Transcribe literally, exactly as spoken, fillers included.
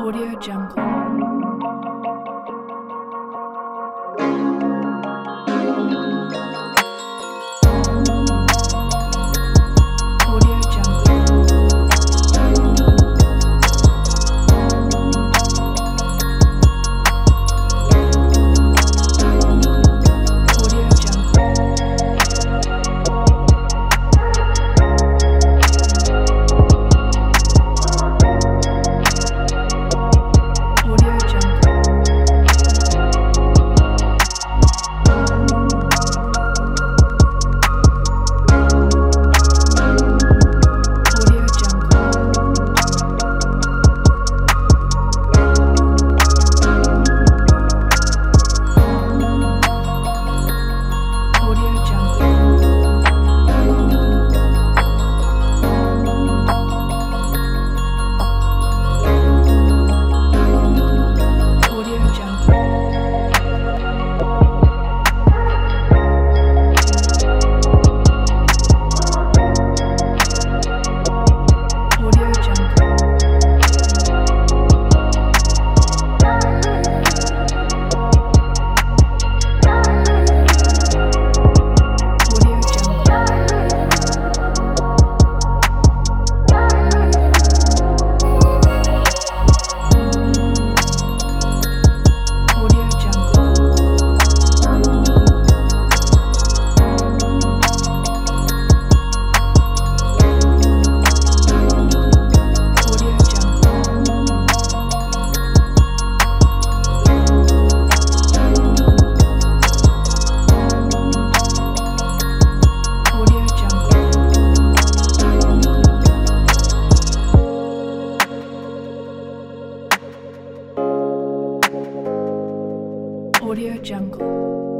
Audio Jungle. Audio Jungle. Audio Jungle. Audio Jungle. Audio Jungle. Audio Jungle. Audio Jungle. Audio Jungle. Audio Jungle. Audio Jungle. Audio Jungle. Audio Jungle. Audio Jungle.